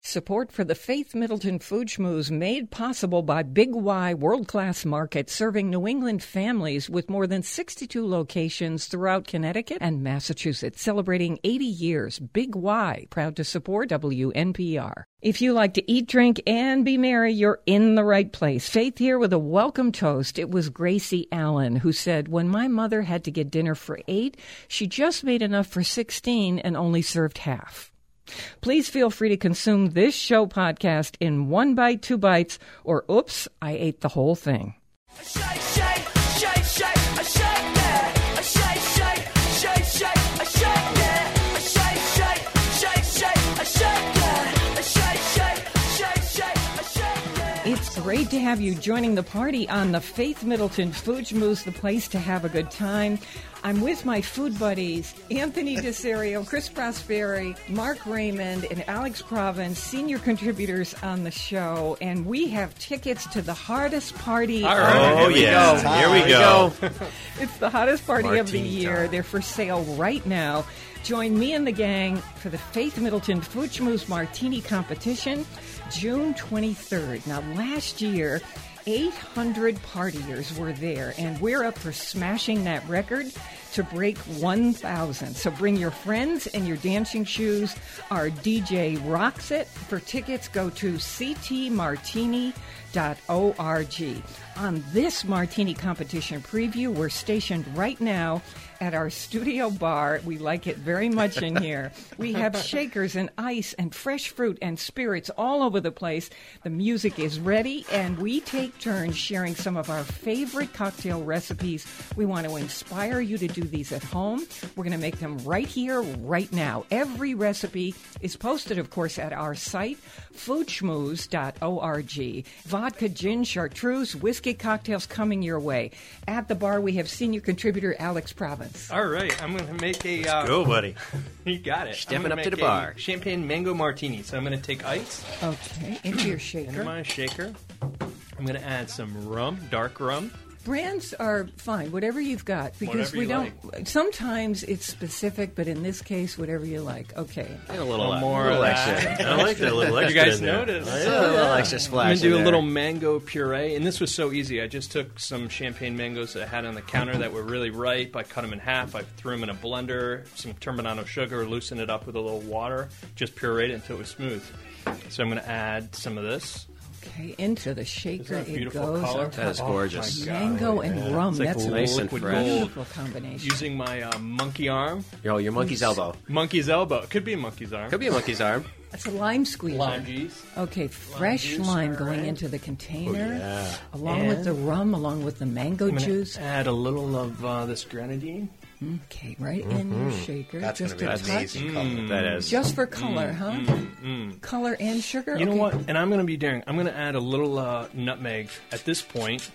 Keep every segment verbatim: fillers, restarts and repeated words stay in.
Support for the Faith Middleton Food Schmooze made possible by Big Y World-Class Market, serving New England families with more than sixty-two locations throughout Connecticut and Massachusetts. Celebrating eighty years, Big Y, proud to support W N P R. If you like to eat, drink, and be merry, you're in the right place. Faith here with a welcome toast. It was Gracie Allen who said, when my mother had to get dinner for eight, she just made enough for sixteen and only served half. Please feel free to consume this show podcast in one bite, two bites, or oops, I ate the whole thing. Shake, shake, shake, shake, a shake that. A shake, shake, shake, shake, a shake that. A shake, shake, shake, shake, a shake that. A shake, shake, shake, shake, a shake that. It's great to have you joining the party on the Faith Middleton Food Schmooze, the place to have a good time. I'm with my food buddies, Anthony Desario, Chris Prosperi, Mark Raymond, and Alex Province, senior contributors on the show, and we have tickets to the hardest party. All right. Oh, yeah. Here we go. It's the hottest party Martini of the year. time. They're for sale right now. Join me and the gang for the Faith Middleton Food Schmooze Martini Competition, June twenty-third. Now, last year, eight hundred partiers were there, and we're up for smashing that record to break one thousand. So bring your friends and your dancing shoes. Our D J rocks it. For tickets, go to c t martini dot org. On this Martini competition preview, we're stationed right now at our studio bar. We like it very much in here. We have shakers and ice and fresh fruit and spirits all over the place. The music is ready, and we take turns sharing some of our favorite cocktail recipes. We want to inspire you to do these at home. We're going to make them right here, right now. Every recipe is posted, of course, at our site, food schmooze dot org. Vodka, gin, chartreuse, whiskey cocktails coming your way. At the bar, we have senior contributor Alex Province. All right, I'm going to make a... Uh, Go, buddy. You got it. Stepping I'm gonna up to make the bar. a champagne mango martini. So I'm going to take ice Okay, into your into shaker. my shaker. I'm going to add some rum, dark rum. Brands are fine, whatever you've got, because Whatever we you don't. Sometimes it's specific, but in this case, whatever you like. Okay. And a little, A uh, more little of extra. that. I like that little You extra guys in there. noticed. Oh, A yeah. little extra I'm splash. going to do in a there. little mango puree, and this was so easy. I just took some champagne mangoes that I had on the counter that were really ripe. I cut them in half. I threw them in a blender, some turbinado sugar, loosened it up with a little water, just pureed it until it was smooth. So I'm going to add some of this. Okay, into the shaker Isn't that a it beautiful goes. color? on That is top. gorgeous. my God. Mango and rum. like That's a nice and liquid fresh. gold. beautiful combination. Using my uh, monkey arm, Yo, your monkey's elbow. monkey's elbow. It could be a monkey's arm. Could be a monkey's arm. That's a lime squeezer. Lime juice. Okay, fresh juice, lime all going right. into the container, yeah. along with And- the rum, along with the mango I'm gonna juice. add a little of uh, this grenadine. Okay, right in your shaker. That's just going a to be touch. amazing color. That is. Just for color, huh? Mm. Color and sugar. You know Okay. what? And I'm going to be daring. I'm going to add a little uh, nutmeg at this point.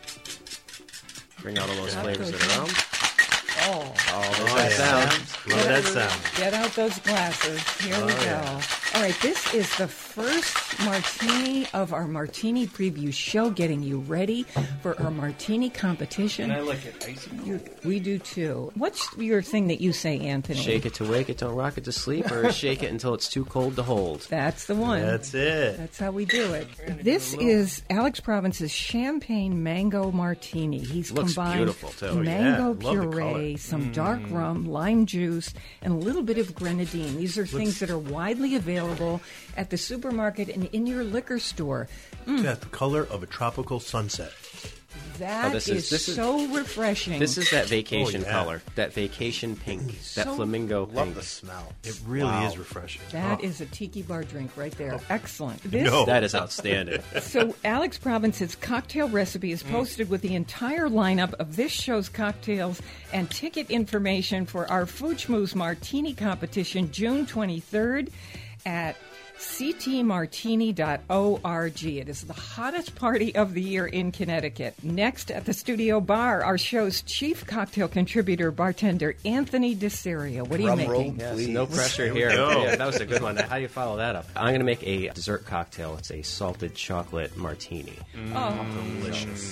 Bring out all those That flavors goes of the in. rum. Oh, Oh, there's Oh, that yeah. sound. Love that sound. get out those glasses. Here we go. yeah. All right, this is the first martini of our martini preview show, getting you ready for our martini competition. And I like it icy. You, we do too. What's your thing that you say, Anthony? Shake it to wake it, don't rock it to sleep, or shake it until it's too cold to hold. That's the one. That's it. That's how we do it. gonna This do a little- is Alex Province's champagne mango martini. He's Looks combined beautiful, too. mango Yeah, love the puree, color. some dark rum, lime juice, and a little bit of grenadine. These are things that are widely available at the supermarket and in your liquor store. It's got the color of a tropical sunset. That Oh, this is, is- this is- so refreshing. This is that vacation Oh, yeah. color, that vacation pink, that So- flamingo Love pink. the smell. It really Wow. is refreshing. That Oh. is a tiki bar drink right there. Excellent. This No. That is outstanding. So Alex Province's cocktail recipe is posted with the entire lineup of this show's cocktails and ticket information for our Food Schmooze Martini competition June twenty-third at c t martini dot org. It is the hottest party of the year in Connecticut. Next at the studio bar, our show's chief cocktail contributor, bartender Anthony Desario. What are you Drum making? roll. Yes, Please. no pressure here. go. Yeah, that was a good one. How do you follow that up? I'm going to make a dessert cocktail. It's a salted chocolate martini. Oh, Delicious.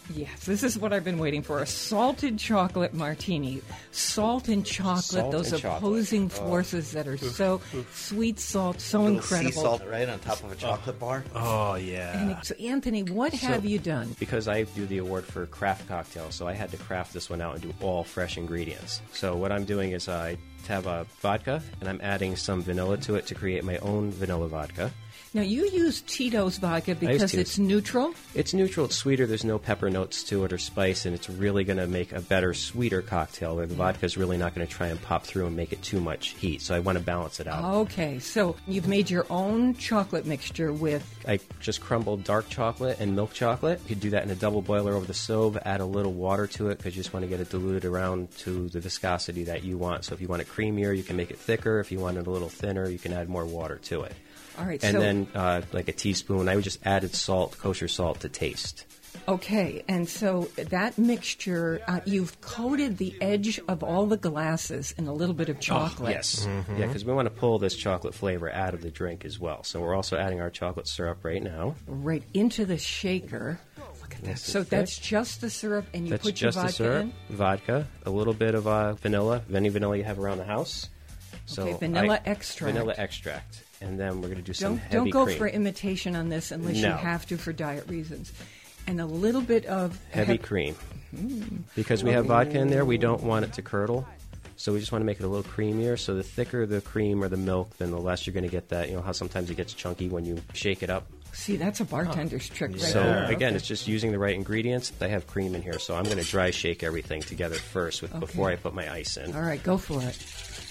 Yes, this is what I've been waiting for. A salted chocolate martini. Salt and chocolate, Salt those and opposing chocolate. forces that are so sweet salt, so Little incredible. sea salt right on top of a chocolate bar. Oh, yeah. And it- so, Anthony, what have you done? Because I do the award for craft cocktails, so I had to craft this one out and do all fresh ingredients. So what I'm doing is I have a vodka, and I'm adding some vanilla to it to create my own vanilla vodka. Now, you use Tito's vodka because Tito's. it's neutral. It's neutral, it's sweeter, there's no pepper notes to it or spice, and it's really going to make a better, sweeter cocktail where the vodka is really not going to try and pop through and make it too much heat. So I want to balance it out. Okay, so you've made your own chocolate mixture with... I just crumbled dark chocolate and milk chocolate. You could do that in a double boiler over the stove, add a little water to it because you just want to get it diluted around to the viscosity that you want. So if you want it creamier, you can make it thicker. If you want it a little thinner, you can add more water to it. All right, And so... then uh, like a teaspoon, I would just added salt, kosher salt to taste. Okay, and so that mixture, uh, you've coated the edge of all the glasses in a little bit of chocolate. Yes. Yeah, because we want to pull this chocolate flavor out of the drink as well. So we're also adding our chocolate syrup right now. Right into the shaker. Look at that. Nice So and that's thick. just the syrup, and you That's put your just the vodka syrup, in? vodka, a little bit of uh, vanilla, any vanilla you have around the house. So Okay, vanilla I- extract. Vanilla extract. And then we're going to do some Don't, heavy don't go cream. for imitation on this unless you No. have to for diet reasons. And a little bit of... Heavy hep- cream. Because we have vodka in there, we don't want it to curdle. So we just want to make it a little creamier. So the thicker the cream or the milk, then the less you're going to get that. You know how sometimes it gets chunky when you shake it up? See, that's a bartender's trick right So there. again, Okay. it's just using the right ingredients. I have cream in here, so I'm going to dry shake everything together first with, before I put my ice in. All right, go for it.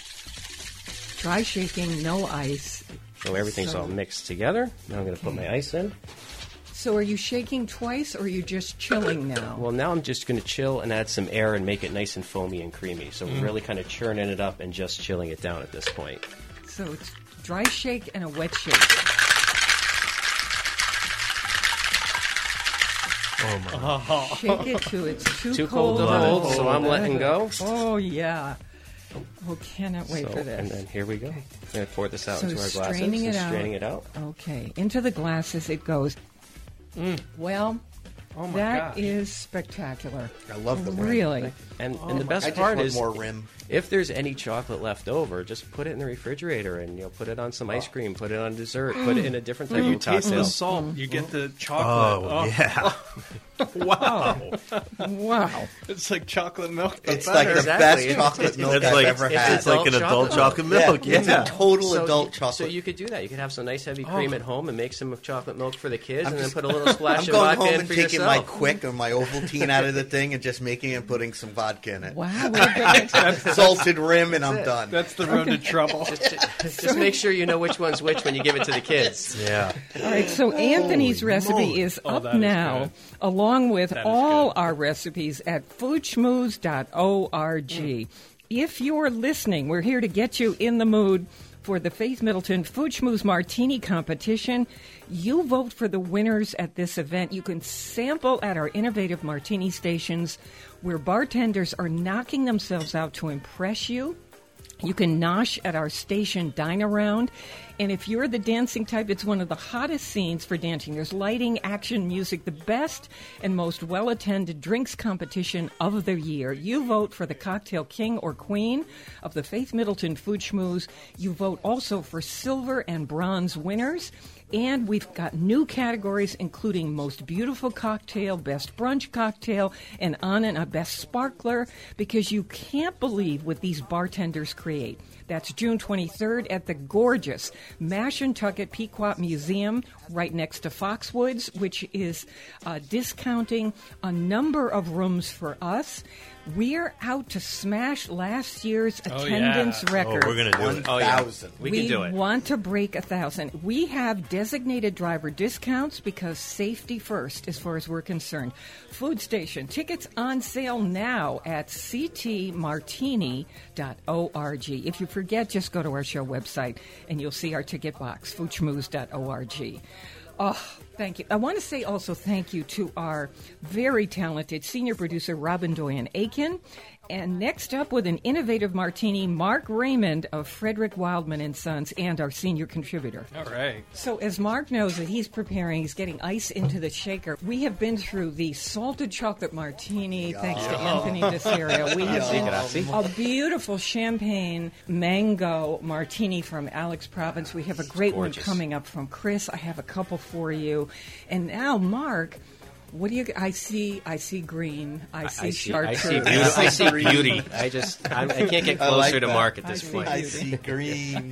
Dry shaking, no ice. So everything's So- all mixed together. Now I'm going to put my ice in. So are you shaking twice, or are you just chilling now? Well, now I'm just going to chill and add some air and make it nice and foamy and creamy. So we're really kind of churning it up and just chilling it down at this point. So it's dry shake and a wet shake. Oh, my. Shake it to it's too, Too cold to hold. hold, so I'm letting go. Oh, yeah. Oh, cannot wait So, for this. and then here we go. I'm going to pour this out So into our glasses straining and it out. straining it out. Okay, into the glasses it goes. Well, Oh my that gosh. is spectacular. I love the rim. Really. And, Oh and the I best just part want is, more rim. if there's any chocolate left over, just put it in the refrigerator and you know put it on some ice cream, put it on dessert, put it in a different type You of taste cocktail. the salt. You get the chocolate. Oh, yeah. Wow. Wow. It's like chocolate milk. but It's like the better. Exactly. best chocolate milk It's I've like, ever it's had. like an Adult adult chocolate chocolate. milk. yeah, Yeah. it's a total So adult you, chocolate. So you could do that. You could have some nice heavy Oh. cream at home and make some chocolate milk for the kids, I'm and just- then put a little splash I'm of going vodka home in and for taking yourself. my Quick or my Ovaltine out of the thing and just making it and putting some vodka in it. Wow. We're gonna, Salted rim and I'm done. That's the road to trouble. Just make sure you know which one's which when you give it to the kids. Yeah. all right, so Anthony's recipe moly. is Oh, up that is now, good. along with That is all good. our recipes at food schmooze dot org. If you're listening, we're here to get you in the mood for the Faith Middleton Food Schmooze Martini Competition. You vote for the winners at this event. You can sample at our innovative martini stations where bartenders are knocking themselves out to impress you. You can nosh at our station Dine Around. And if you're the dancing type, it's one of the hottest scenes for dancing. There's lighting, action, music, the best and most well-attended drinks competition of the year. You vote for the cocktail king or queen of the Faith Middleton Food Schmooze. You vote also for silver and bronze winners. And we've got new categories, including Most Beautiful Cocktail, Best Brunch Cocktail, and on and a Best Sparkler, because you can't believe what these bartenders create. That's June twenty-third at the gorgeous Mashantucket Pequot Museum right next to Foxwoods, which is uh, discounting a number of rooms for us. We're out to smash last year's Oh, attendance yeah. Oh, record. we're going to do One it. thousand. We can do it. want to break a thousand. We have designated driver discounts because safety first, as far as we're concerned. Food station tickets on sale now at c t martini dot org. If you forget, just go to our show website and you'll see our ticket box, food schmooze dot org. Oh, thank you. I want to say also thank you to our very talented senior producer, Robin Doyen Aiken, And next up with an innovative martini, Mark Raymond of Frederick Wildman and Sons, and our senior contributor. All right. So as Mark knows that he's preparing, he's getting ice into the shaker. We have been through the salted chocolate martini, thanks to Anthony Desario. We have been a beautiful champagne mango martini from Alex Province. We have a great Gorgeous. one coming up from Chris. I have a couple for you. And now, Mark, what do you? I see. I see green. I see I see, I chartreuse. see beauty. I see beauty. I just, I'm, I can't get I closer like to that. Mark at I this see point. I see green.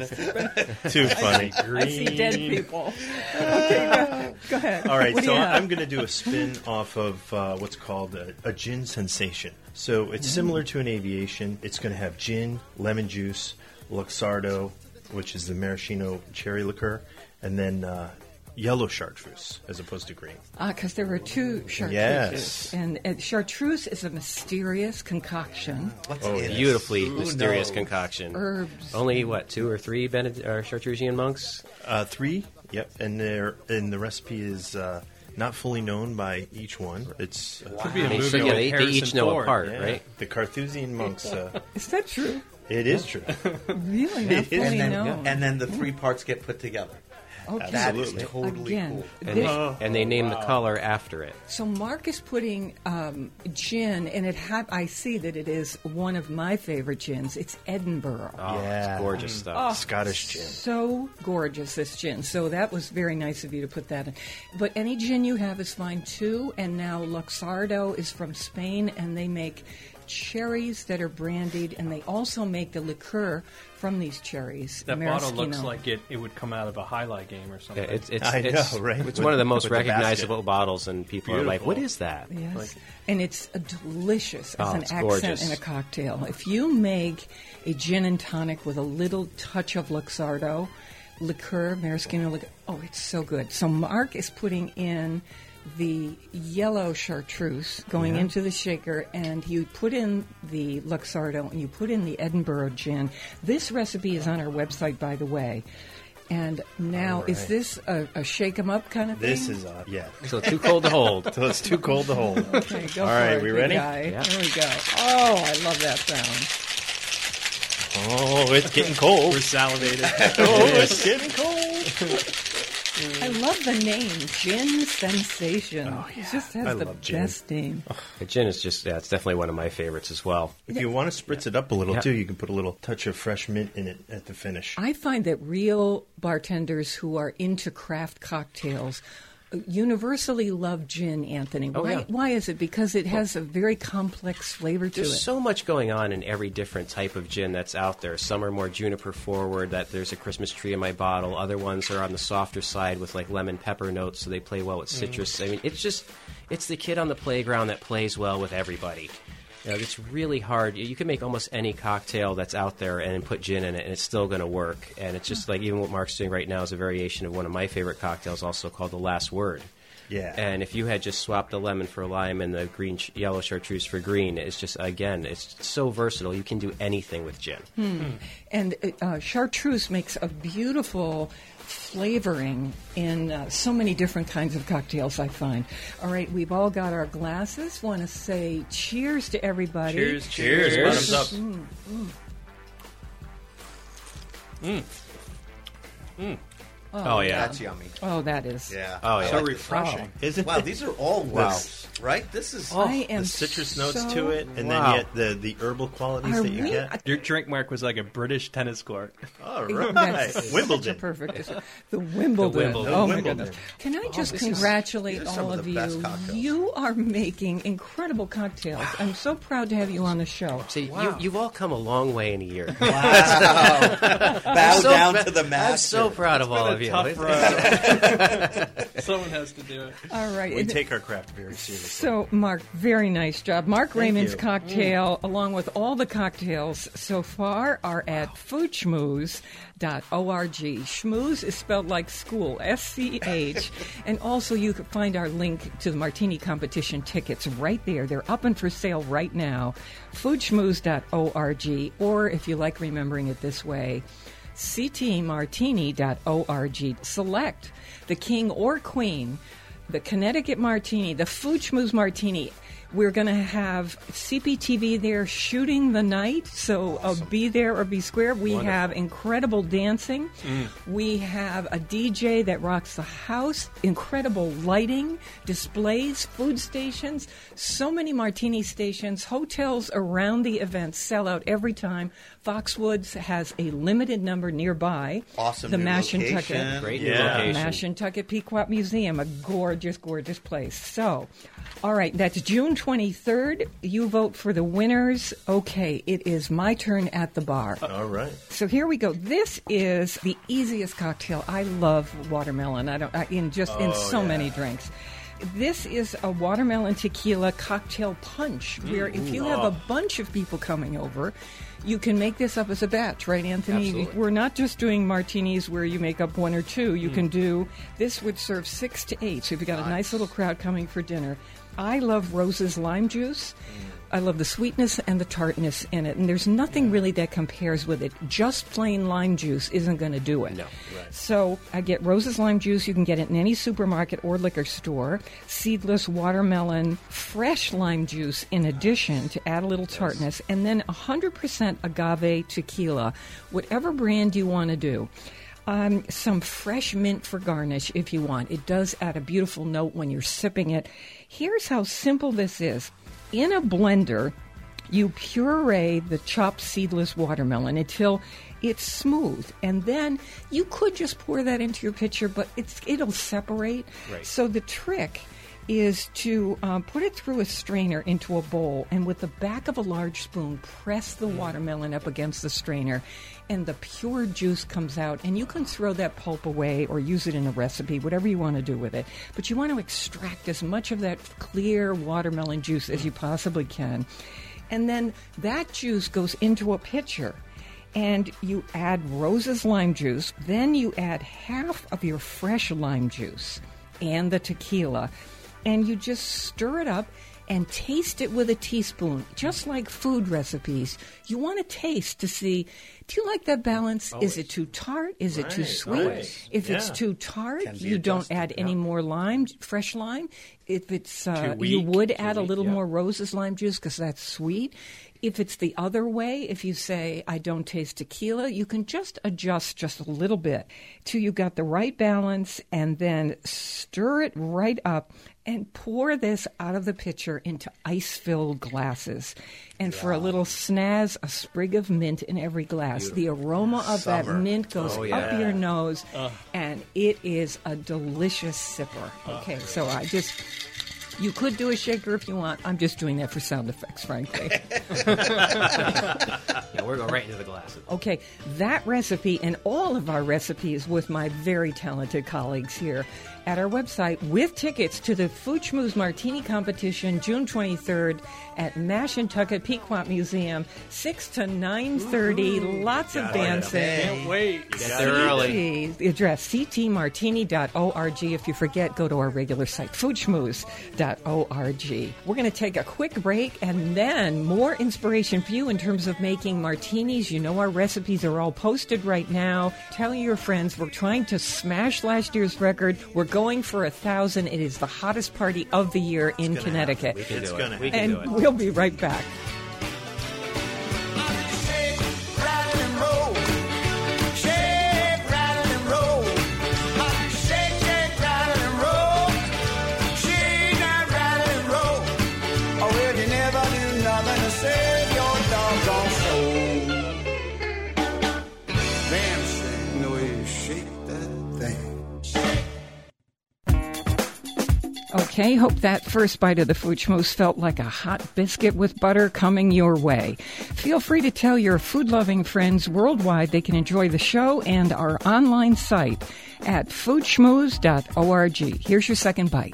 Too funny. I see dead people. Okay, go, go ahead. All right, What do so you have? I'm going to do a spin off of uh, what's called a, a gin sensation. So it's similar to an aviation. It's going to have gin, lemon juice, Luxardo, which is the maraschino cherry liqueur, and then uh, yellow chartreuse as opposed to green. Ah, because there were two chartreuses. Yes. And uh, chartreuse is a mysterious concoction. What's Oh, in it? Beautifully Who mysterious knows? concoction. Herbs. Only, what, two or three Bened- uh, Chartreusian monks? Uh, three, yep, and there and the recipe is uh, not fully known by each one. It's uh, Could be a They, movie so, yeah, with they, they Harrison each know Ford. a part, yeah, right? the Carthusian monks. Uh, Is that true? it is true. Really? Not It is. fully And then, known. and then the three parts get put together. Okay. That is Absolutely. totally Again, cool. And, this- they, and they name the color after it. so Mark is putting um, gin, and it ha- I see that it is one of my favorite gins. It's Edinburgh. Oh, Yeah. it's gorgeous stuff. Scottish gin. So gorgeous, this gin. So that was very nice of you to put that in. But any gin you have is fine too. And now Luxardo is from Spain, and they make cherries that are brandied, and they also make the liqueur from these cherries. That bottle looks maraschino. like it, it would come out of a highlight game or Yeah, something. it's it's, I it's, know, right? it's With- one of the most with the recognizable basket. bottles, and people are like, Beautiful. what is that? Yes, Like- and it's a delicious as Oh, an it's accent gorgeous. in a cocktail. If you make a gin and tonic with a little touch of Luxardo, liqueur, maraschino liqueur, oh, it's so good. So Mark is putting in the yellow chartreuse going into the shaker, and you put in the Luxardo, and you put in the Edinburgh gin. This recipe is on our website, by the way. And now, All is right. this a, a shake 'em up kind of thing? This is uh, yeah. So too cold to hold. So it's too cold to hold. Okay, go All for right, it, we big ready? guy. Yeah. Here we go. Oh, I love that sound. Oh, it's getting cold. We're salivated. Oh, it's getting cold. I love the name, Gin Sensation. It just has I the love gin. best name. The gin is just, yeah, it's definitely one of my favorites as well. If you want to spritz it up a little Yeah. too, you can put a little touch of fresh mint in it at the finish. I find that real bartenders who are into craft cocktails universally love gin, Anthony. Oh, why, yeah. why is it? Because it has a very complex flavor to There's it. so much going on in every different type of gin that's out there. Some are more juniper forward, that there's a Christmas tree in my bottle. Other ones are on the softer side with like lemon pepper notes, so they play well with citrus. I mean, it's just, it's the kid on the playground that plays well with everybody. You know, it's really hard. You can make almost any cocktail that's out there and put gin in it, and it's still going to work. And it's just like even what Mark's doing right now is a variation of one of my favorite cocktails, also called The Last Word. Yeah. And if you had just swapped the lemon for lime and the green ch- yellow chartreuse for green, it's just, again, it's so versatile. You can do anything with gin. And uh, chartreuse makes a beautiful flavoring in uh, so many different kinds of cocktails, I find. All right, we've all got our glasses. Want to say cheers to everybody. Cheers, Cheers. cheers. Bottoms up. Oh, yeah. That's yummy. Oh, that is. Yeah. Oh, yeah. So refreshing. Isn't Wow, it? these are all woods, right? This is. I am the citrus notes so- to it, and Wow. then yet the, the herbal qualities Are that you we- get. Your drink, Mark, was like a British tennis court. All That's right, such a Wimbledon. perfect. The Wimbledon. The Wimbledon. Oh, my Wimbledon. goodness. Can I just this is- congratulate these are some all of of the you? best cocktails. You are making incredible cocktails. I'm so proud to have you on the show. See, you, you've all come a long way in a year. Bow So down pra- to the master. I'm so proud of all of you. Tough road. Someone has to do it. All right. We And- take our craft very seriously. So, Mark, very nice job. Mark Raymond's you. cocktail, along with all the cocktails so far, are at food schmooze dot org. Schmooze is spelled like school, S C H. And also, you can find our link to the Martini competition tickets right there. They're up and for sale right now. food schmooze dot org. Or, if you like remembering it this way, c t martini dot org. Select the king or queen, the Connecticut Martini, the Food Schmooze Martini. We're going to have C P T V there shooting the night, so uh, be there or be square. We Wonderful. have incredible dancing. Mm. We have a D J that rocks the house, incredible lighting, displays, food stations, so many martini stations, hotels around the event sell out every time. Foxwoods has a limited number nearby. Awesome The new Mashantucket. location. Great Yeah. new location. Mashantucket Pequot Museum, a gorgeous, gorgeous place. So, all right, that's June twenty-third. You vote for the winners. Okay, it is my turn at the bar. All right. So here we go. This is the easiest cocktail. I love watermelon. I don't I, in just in Oh, so yeah. many drinks. This is a watermelon tequila cocktail punch, where if you have a bunch of people coming over, you can make this up as a batch, right, Anthony? Absolutely. We're not just doing martinis where you make up one or two. You can do, this would serve six to eight. So if you've got a nice little crowd coming for dinner. I love Rose's lime juice. I love the sweetness and the tartness in it. And there's nothing really that compares with it. Just plain lime juice isn't going to do it. No, right. So I get Rose's lime juice. You can get it in any supermarket or liquor store. Seedless watermelon, fresh lime juice in addition to add a little tartness. And then one hundred percent agave tequila, whatever brand you want to do. Um, some fresh mint for garnish if you want. It does add a beautiful note when you're sipping it. Here's how simple this is. In a blender, you puree the chopped seedless watermelon until it's smooth. And then you could just pour that into your pitcher, but it's it'll separate. Right. So the trick is to um, put it through a strainer into a bowl, and with the back of a large spoon, press the watermelon up against the strainer, and the pure juice comes out. And you can throw that pulp away or use it in a recipe, whatever you want to do with it. But you want to extract as much of that clear watermelon juice as you possibly can. And then that juice goes into a pitcher. And you add Rose's lime juice. Then you add half of your fresh lime juice and the tequila. And you just stir it up and taste it with a teaspoon, just like food recipes. You want to taste to see, do you like that balance? Is it too tart? Is it too Right, sweet? always. If it's Yeah. too tart, Can be you don't adjusted, add any yeah. more lime, fresh lime. If it's uh, Too you weak, would too add a weak, little yeah. more Rose's lime juice because that's sweet. If it's the other way, if you say, I don't taste tequila, you can just adjust just a little bit till you got the right balance, and then stir it right up and pour this out of the pitcher into ice-filled glasses. And for a little snazz, a sprig of mint in every glass. The aroma of that Summer. mint goes Oh, up yeah. your nose, and it is a delicious sipper. Okay, so I just... You could do a shaker if you want. I'm just doing that for sound effects, frankly. Yeah, we're going right into the glasses. Okay, that recipe and all of our recipes with my very talented colleagues here at our website with tickets to the Food Schmooze Martini Competition June twenty-third at Mashantucket Pequot Museum, six to nine thirty. Lots of dancing. Can't wait. Get there early. The address, c t martini dot org. If you forget, go to our regular site, food schmooze dot org. We're going to take a quick break and then more inspiration for you in terms of making martinis. You know our recipes are all posted right now. Tell your friends we're trying to smash last year's record. We're going for a thousand. It is the hottest party of the year in gonna Connecticut. We can It's do gonna it. We happen. can And do it. we'll be right back. Shake, rattle, and roll. Shake, rattle, and roll. Shake, shake, rattle, and roll. Shake, rattle, and roll. Oh, well, you never do nothing to save your doggone soul. Damn shame the way you shake that thing. Okay, hope that first bite of the Food Schmooze felt like a hot biscuit with butter coming your way. Feel free to tell your food-loving friends worldwide they can enjoy the show and our online site at food schmooze dot org. Here's your second bite.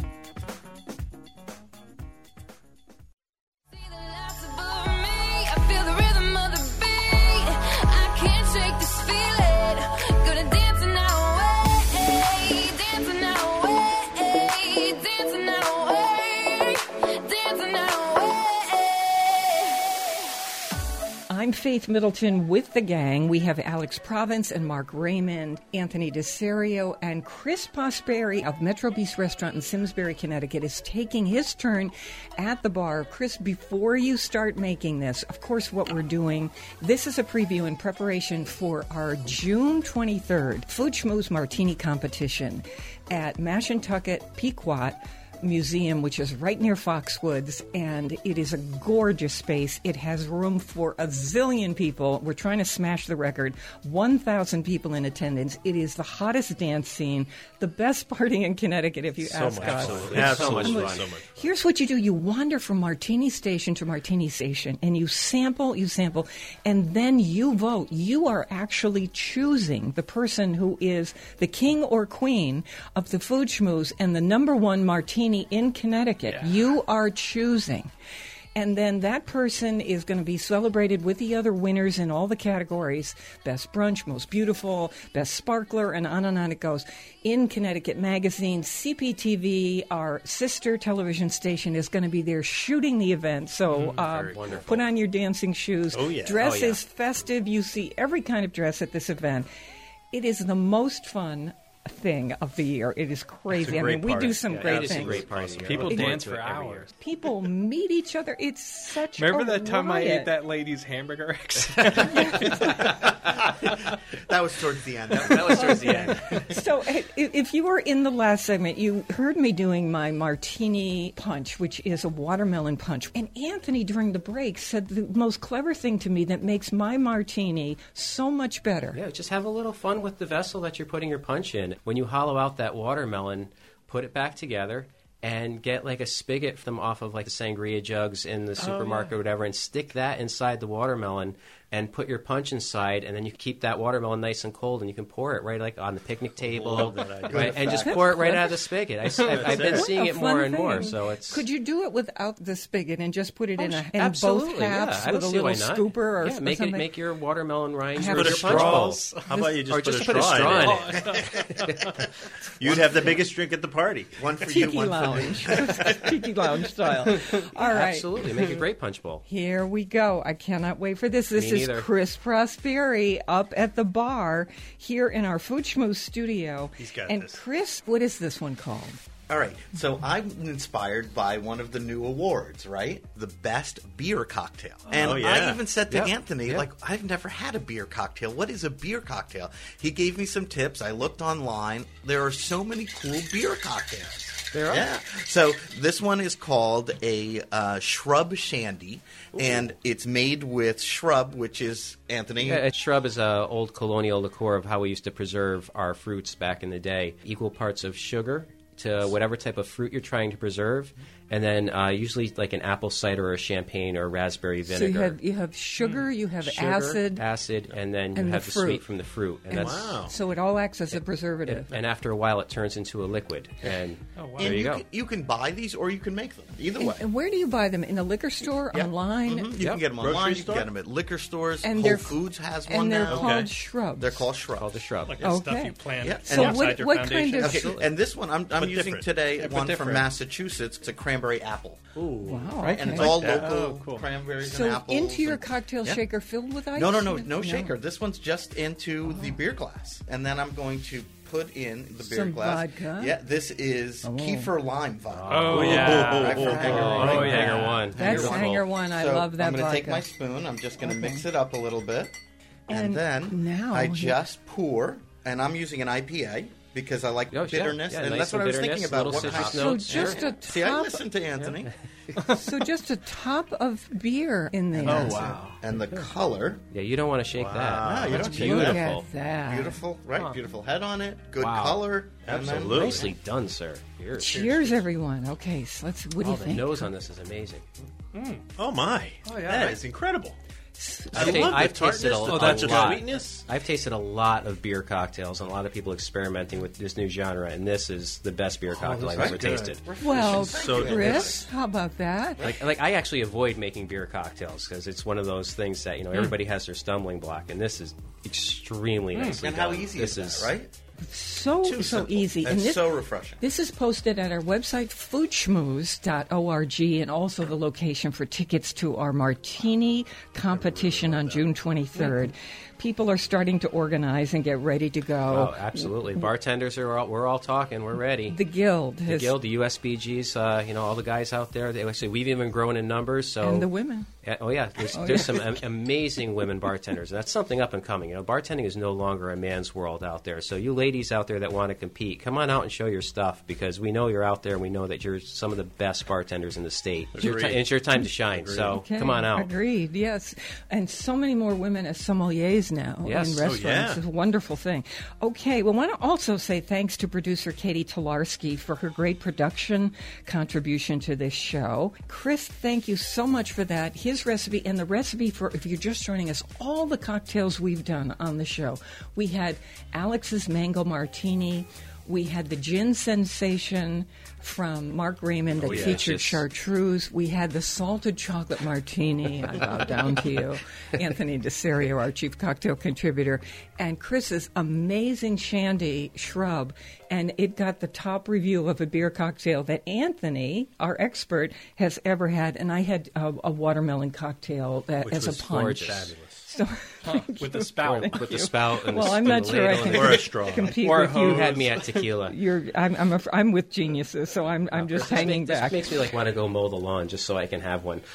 See the lights above me. I feel the rhythm of the beat. I can't shake this feeling. Gonna dance in our way, dancing our way, dancing our way, dancing our way. I'm Faith Middleton with the gang. We have Alex Province and Mark Raymond, Anthony DeSerio, and Chris Prosperi of Metro Beast Restaurant in Simsbury, Connecticut is taking his turn at the bar. Chris, before you start making this, of course, what we're doing, this is a preview in preparation for our June twenty-third Food Schmooze Martini competition at Mashantucket Pequot Museum, which is right near Foxwoods, and it is a gorgeous space. It has room for a zillion people. We're trying to smash the record. one thousand people in attendance. It is the hottest dance scene, the best party in Connecticut, if you So ask much, us. absolutely. Absolutely. So much fun. fun. So much fun. Here's what you do. You wander from Martini Station to Martini Station, and you sample, you sample, and then you vote. You are actually choosing the person who is the king or queen of the Food Schmooze and the number one martini in Connecticut. Yeah. You are choosing. And then that person is going to be celebrated with the other winners in all the categories. Best brunch, most beautiful, best sparkler, and on and on it goes. In Connecticut Magazine, C P T V, our sister television station, is going to be there shooting the event. So uh, put on your dancing shoes. Oh, yeah. Dress Oh, yeah. is festive. You see every kind of dress at this event. It is the most fun thing of the year. It is crazy. I great mean, we party. do some Yeah, great It is a things. great party. I People look forward dance to for it every year. hours. People meet each other. It's such Remember a that time I riot. ate that lady's hamburger? That was towards the end. That was towards the end. So, i- if you were in the last segment, you heard me doing my martini punch, which is a watermelon punch. And Anthony, during the break, said the most clever thing to me that makes my martini so much better. Yeah, just have a little fun with the vessel that you're putting your punch in. When you hollow out that watermelon, put it back together and get like a spigot from off of like the sangria jugs in the supermarket or whatever, and stick that inside the watermelon and put your punch inside, and then you keep that watermelon nice and cold, and you can pour it right like on the picnic table, love that idea. right, and just pour it right out of the spigot. I, have been What seeing a it more fun and more, thing. so it's Could you do it without the spigot and just put it in, a, in absolutely, both halves yeah. I with don't a see little why not. scooper or, yeah, or make something? it make your watermelon rinds Have or a your straw. punch bowl. How about you just Or put just a put a straw, straw in in it? it. You'd have the biggest drink at the party. One for you, Tiki one lounge. for me. Tiki lounge style. All right. Absolutely, make a great punch bowl. Here we go. I cannot wait for this. This Me is neither. Chris Prosperi up at the bar here in our Food Schmooze studio. He's got and this. Chris, what is this one called? All right, so I'm inspired by one of the new awards, right? The best beer cocktail. And Oh, yeah. I even said to Yep. Anthony, Yep. like, I've never had a beer cocktail. What is a beer cocktail? He gave me some tips. I looked online. There are so many cool beer cocktails. There are? Yeah. So this one is called a uh, shrub shandy, and it's made with shrub, which is, Anthony. Yeah, a shrub is a old colonial liqueur of how we used to preserve our fruits back in the day. Equal parts of sugar to whatever type of fruit you're trying to preserve, and then uh, usually like an apple cider or a champagne or raspberry vinegar. So you have you have sugar, you have Sugar, acid, acid, and then you and the have the, fruit. sweet from the fruit. And, and that's, Wow. so it all acts as a preservative. and after a while, it turns into a liquid. And Oh, wow. there and you go. Can, you can buy these or you can make them. Either And, way. and where do you buy them? In a liquor store, Yep. online, Mhm. You Yep. can get them Grocery online. You store? can get them at liquor stores. and Whole they're Foods has one and they're now. called Okay. shrubs. They're called shrubs. Called a shrub. Like the Okay. stuff you plant Yeah. so So outside what- your what kind foundation. of- Okay, Absolutely. and this one I'm, I'm But using different. today Yeah, but one from different. Massachusetts. It's a cranberry apple, Wow, right? And okay. it's all that. local Oh, cool. cranberries So and apples. into your and- cocktail Yeah. shaker filled with ice? No, no, no, no shaker. This one's just into the beer glass, and then I'm going to put in the beer Some glass. vodka? Yeah, this is kefir lime vodka. Oh, yeah. Right from Hanger, Oh, right? yeah. Hanger one. That's Beautiful. Hanger one. I So love that I'm going to vodka. take my spoon. I'm just going to mix it up a little bit, and, And then now I he- just pour. And I'm using an I P A because I like Oh, yeah. bitterness, Yeah, and nice that's what I and was thinking bitterness, about. little What citrus kind- so notes. just Sure. a See, I top, listened to Anthony. so just a top of beer in there. Oh, wow. And the color, Yeah, you don't want to shake no, that. you That's don't shake that. Look beautiful. at that. beautiful, right? Beautiful head on it, good Wow. color. and then- Absolutely. Nicely done, sir. Here. Cheers, everyone. Okay, so let's. What do Oh, you the think? nose on this is amazing. Oh my! Oh, yeah. That is incredible. I I've, ta- love the I've tasted a, tartness, the a touch of lot. sweetness. I've tasted a lot of beer cocktails and a lot of people experimenting with this new genre, and this is the best beer cocktail I've is ever good. tasted. Well, so Chris, how about that? Like, like I actually avoid making beer cocktails because it's one of those things that you know everybody has their stumbling block, and this is extremely nicely And how done. easy this is that, right? so, Too so simple. easy. And this, so refreshing. This is posted at our website, food schmooze dot org, and also the location for tickets to our martini competition on June twenty-third. People are starting to organize and get ready to go. Oh, absolutely. Bartenders are all, we're all talking. We're ready. The Guild The has, Guild, the U S B Gs, uh, you know, all the guys out there. They actually, we've even grown in numbers. So and the women. Yeah, oh yeah, there's, Oh, there's yeah. some am- amazing women bartenders. That's something up and coming. You know, bartending is no longer a man's world out there. So you ladies out there that want to compete, come on out and show your stuff because we know you're out there and we know that you're some of the best bartenders in the state. It's your, ti- Agreed. it's your time to shine. So Okay, come on out. Agreed, yes. And so many more women as sommeliers now Yes. in Oh, restaurants. yeah. It's a wonderful thing. Okay, well, I want to also say thanks to producer Katie Tolarski for her great production contribution to this show. Chris, thank you so much for that. His recipe and the recipe for, if you're just joining us, all the cocktails we've done on the show. We had Alex's Mango Martini. We had the Gin Sensation from Mark Raymond that Oh, yeah. featured Just- chartreuse. We had the Salted Chocolate Martini. I bow down to you. Anthony DeSerio, our chief cocktail contributor. And Chris's amazing Shandy Shrub. And it got the top review of a beer cocktail that Anthony, our expert, has ever had. And I had a, a watermelon cocktail that, Which as was a punch. gorgeous. So, with the spout. With the spout and well, the, I'm and not the sure I ladle can and Or a straw. compete Or a with You you. had me at tequila. You're, I'm, I'm, a, I'm with geniuses, so I'm, I'm just This hanging make- this back. makes me like want to go mow the lawn just so I can have one.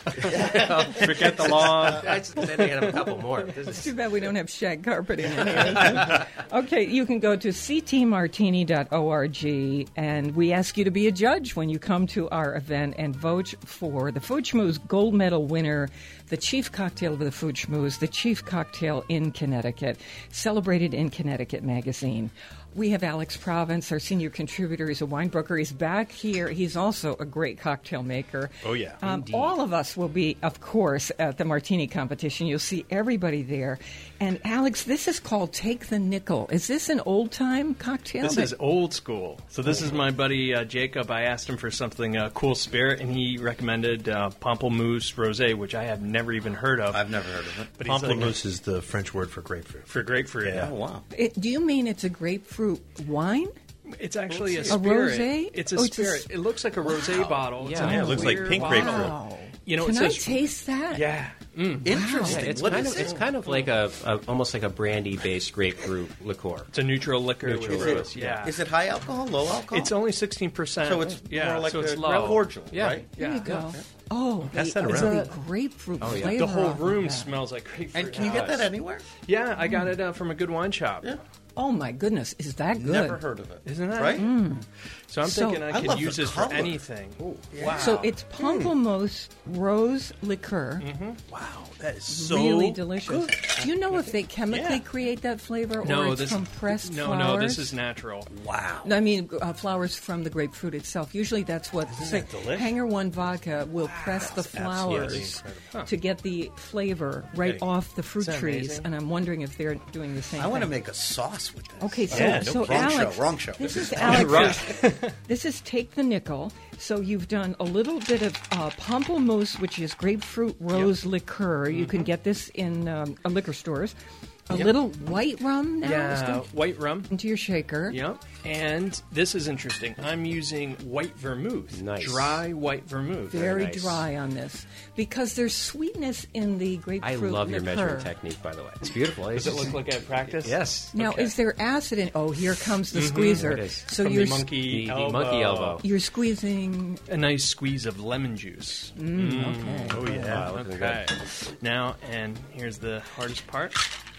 Forget the law. I just, then I have a couple more. This is- Too bad we don't have shag carpeting in here. Okay, you can go to c t martini dot org, and we ask you to be a judge when you come to our event and vote for the Food Schmooze Gold Medal winner, the chief cocktail of the Food Schmooze, the chief cocktail in Connecticut, celebrated in Connecticut Magazine. We have Alex Province, our senior contributor. He's a wine broker. He's back here. He's also a great cocktail maker. Oh, yeah. Um, all of us will be, of course, at the Martini competition. You'll see everybody there. And Alex, this is called Take the Nickel. Is this an old-time cocktail? This that- is old school. So this is my buddy uh, Jacob. I asked him for something uh, cool spirit, and he recommended uh, Pamplemousse Rosé, which I have never even heard of. I've never heard of it. But he's like, Pamplemousse is the French word for grapefruit. for grapefruit. Yeah. Oh, wow. It, do you mean it's a grapefruit wine? It's actually a A spirit. rosé? It's a Oh, it's a spirit. s- it looks like a rosé bottle. It's Yeah. a Yeah, it looks like weird pink bottle. grapefruit. Wow. You know, Can it I says taste that? Yeah. Mm. Interesting. Yeah, it's What kind is of it's it? kind of like a, a almost like a brandy based grapefruit liqueur. It's a neutral liquor. Neutral with liquor. rose. Yeah. Is it high alcohol, low alcohol? It's only sixteen percent. So it's yeah, more like so it's a low. cordial, Yeah. right? There Yeah. you go. Oh, Pass the, that it's around. the grapefruit Oh, yeah. flavor. The whole off of room that. smells like grapefruit. And can you get that anywhere? Yeah, I got it uh, from a good wine shop. Yeah. Oh my goodness, is that good? Never heard of it. Isn't that right? So I'm So- thinking I I could love use the this for color. anything. Wow. So it's Pamplemousse rose liqueur. Wow, that is so Really delicious. good. Do you know if they chemically Yeah. create that flavor, no, or it's this from pressed no, flowers? no, this is natural. Wow. I mean, uh, flowers from the grapefruit itself. Usually, that's what say, that delicious? Hanger One Vodka will press the flowers incredible. to get the flavor right Okay. off the fruit Isn't that trees. amazing? And I'm wondering if they're doing the same. I want to thing. make a sauce with this. Okay, so, Yeah, so wrong Alex, show, wrong show. This is Alex. This is Take the Nickel. So you've done a little bit of uh, Pamplemousse, which is grapefruit rose liqueur. You can get this in um, uh, liquor stores. A little white rum now is Yeah, going white rum. into your shaker. Yep. And this is interesting. I'm using white vermouth. Nice. Dry white vermouth. Very nice. dry on this because there's sweetness in the I grapefruit love your liqueur. measuring technique, by the way. It's beautiful. Does it look like I practice? Yes. Now, Okay. is there acid in? Oh, here comes the squeezer. It is. So From you're the s- monkey The, the elbow. monkey elbow. you're squeezing. A nice squeeze of lemon juice. Okay. Oh yeah. Wow, looking Okay. Now, and here's the hardest part.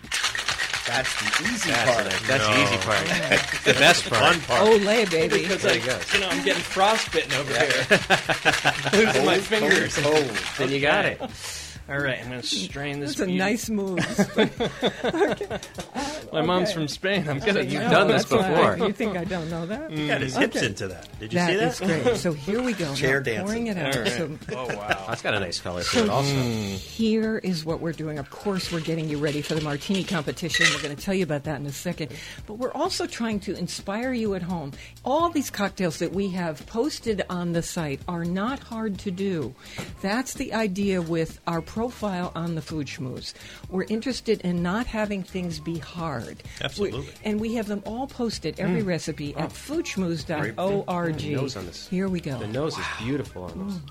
That's the easy That's, part. the, that's the easy part. The best part. Fun part. Olay, baby. Because There I, you go. you know, I'm getting frostbitten over here. Losing my fingers. Cold. Then you got it. All right, I'm going to strain this. That's a beauty. nice move. My mom's okay. from Spain. I'm gonna. You've No, done this that's before. right. You think I don't know that? He got his hips Okay. into that. Did you That see that? is great. So here we go. Chair Now, pouring it out. All right. So Oh wow. That's got a nice color to it also. here is what we're doing. Of course, we're getting you ready for the martini competition. We're going to tell you about that in a second. But we're also trying to inspire you at home. All these cocktails that we have posted on the site are not hard to do. That's the idea with our profile on the Food Schmooze. We're interested in not having things be hard. Absolutely. We- and we have them all posted, every recipe, at food schmooze dot org. The nose on this. Here we go. The nose is beautiful on this.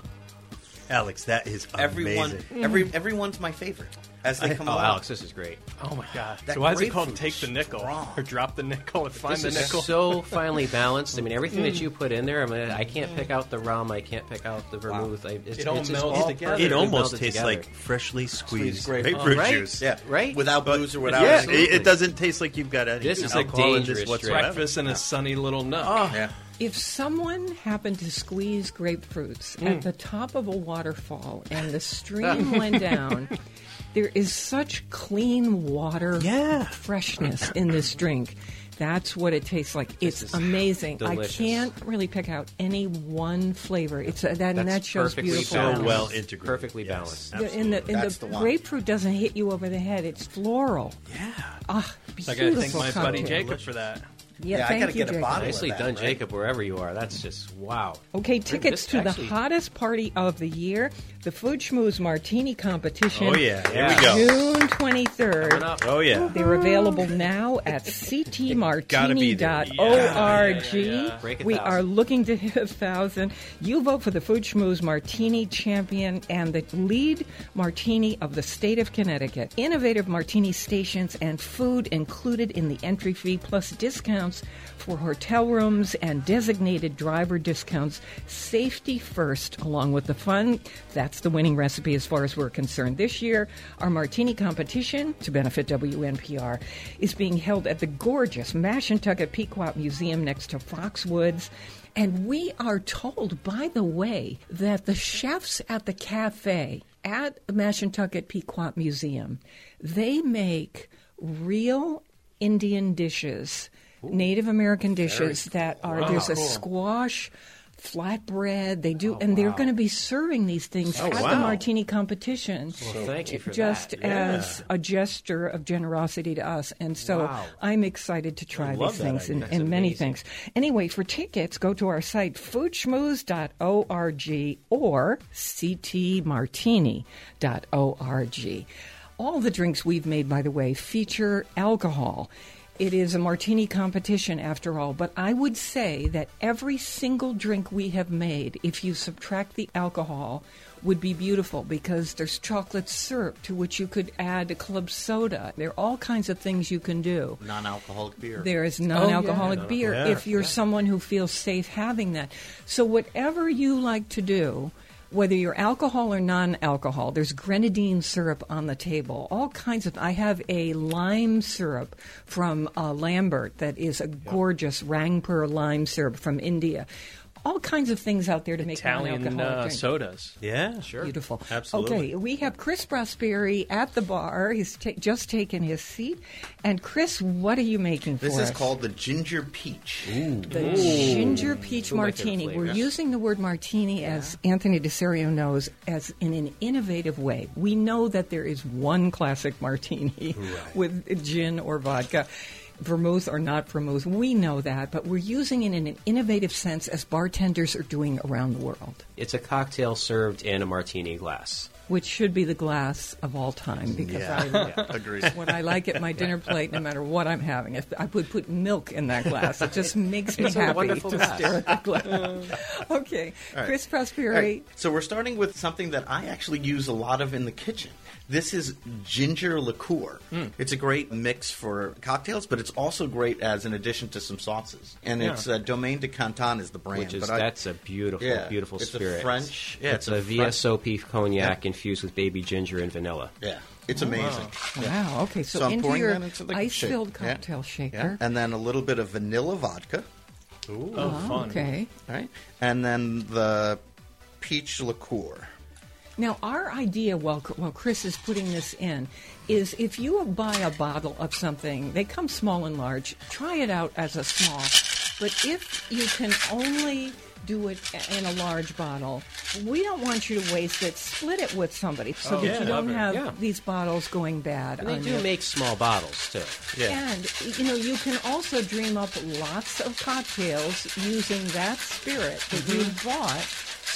Alex, that is Everyone, amazing. every everyone's my favorite as they come Oh, along. Alex, this is great. Oh my god! That So why is it called grapefruit's take the nickel strong. or drop the nickel or find This the is nickel? so finely balanced. I mean, everything that you put in there. I mean, I can't pick out the rum. I can't pick out the vermouth. I, it's, It all it's just melds all together. perfectly It almost melded tastes together. like freshly squeezed grape- grapefruit right? juice. Yeah, Right? Without booze or without. Yeah, Absolutely. it, it doesn't taste like you've got any This is a alcohol in this dangerous whatsoever. Breakfast in a sunny little nook. Yeah. If someone happened to squeeze grapefruits Mm. at the top of a waterfall and the stream went down, there is such clean water Yeah. freshness in this drink. That's what it tastes like. It's is amazing. delicious. I can't really pick out any one flavor. It's a, that and That's that shows perfectly beautiful So balance. well integrated. Perfectly Yes, balanced. The- and absolutely. the, and That's the, the one. grapefruit doesn't hit you over the head. It's floral. Yeah. Ah, I beautiful gotta thank my buddy cocktail. Jacob for that. Yeah, Yeah, I thank gotta you, get a Jacob. bottle. Nicely that, done, right? Jacob, wherever you are. That's just, wow. Okay, tickets This to actually- the hottest party of the year, the Food Schmooze Martini Competition. Oh, yeah. Here Yeah. we go. June twenty-third. Coming up. Oh, yeah. They're available now at c t martini dot org. Yeah, yeah, yeah. Break a We thousand. are looking to hit a thousand. You vote for the Food Schmooze Martini Champion and the lead martini of the state of Connecticut. Innovative martini stations and food included in the entry fee, plus discounts for hotel rooms and designated driver discounts. Safety first, along with the fun. That's the winning recipe as far as we're concerned. This year, our martini competition, to benefit W N P R, is being held at the gorgeous Mashantucket Pequot Museum next to Foxwoods. And we are told, by the way, that the chefs at the cafe at the Mashantucket Pequot Museum, they make real Indian dishes, Native American dishes that are, there's a squash, flatbread, they do, and they're going to be serving these things at the wow. martini competition. Well, thank you for just that. as a gesture of generosity to us. And so Wow. I'm excited to try love these that things idea. and, That's and many amazing. things. Anyway, for tickets, go to our site, food schmooze dot org or c t martini dot org. All the drinks we've made, by the way, feature alcohol. It is a martini competition, after all, but I would say that every single drink we have made, if you subtract the alcohol, would be beautiful, because there's chocolate syrup to which you could add a club soda. There are all kinds of things you can do. Non-alcoholic beer. There is non-alcoholic yeah. beer Yeah. if you're someone who feels safe having that. So whatever you like to do, whether you're alcohol or non-alcohol, there's grenadine syrup on the table. All kinds of. I have a lime syrup from uh, Lambert that is a gorgeous Rangpur lime syrup from India. All kinds of things out there to make Italian non-alcoholic uh, drink. sodas. Yeah, sure. Beautiful. Absolutely. Okay, we have Chris Prosperi at the bar. He's ta- just taken his seat. And Chris, what are you making for This us? is called the ginger peach. the ginger peach Who might get a martini. flavor? We're using the word martini, as Anthony DeSerio knows, as in an innovative way. We know that there is one classic martini with gin or vodka. Vermouth or not vermouth, we know that, but we're using it in an innovative sense, as bartenders are doing around the world, It's a cocktail served in a martini glass. which should be the glass of all time, because Yeah. I Agreed. when I like at my dinner plate, no matter what I'm having. If I would put milk in that glass, it just makes me It's a happy wonderful to glass. stare at the glass. Okay, All right. Chris Prosperi. All right, so we're starting with something that I actually use a lot of in the kitchen. This is ginger liqueur. It's a great mix for cocktails, but it's also great as an addition to some sauces. And it's uh, Domaine de Canton is the brand. Which is, but I- that's a beautiful, Yeah, beautiful it's a spirit. French- yeah, it's, it's a, a V S O P cognac Yeah. infused with baby ginger and vanilla. yeah, it's amazing. Yeah. Wow. Okay, so, So I'm into pouring your that into the ice-filled shake. Yeah. cocktail Yeah. shaker. And then a little bit of vanilla vodka. Oh, Oh, fun. okay. All right. And then the peach liqueur. Now, our idea, while, while Chris is putting this in, is if you buy a bottle of something, they come small and large, try it out as a small. But if you can only do it in a large bottle, we don't want you to waste it. Split it with somebody so Oh, that yeah, you don't love it. have Yeah. these bottles going bad. And they on do you. make small bottles, too. And, you know, you can also dream up lots of cocktails using that spirit that you bought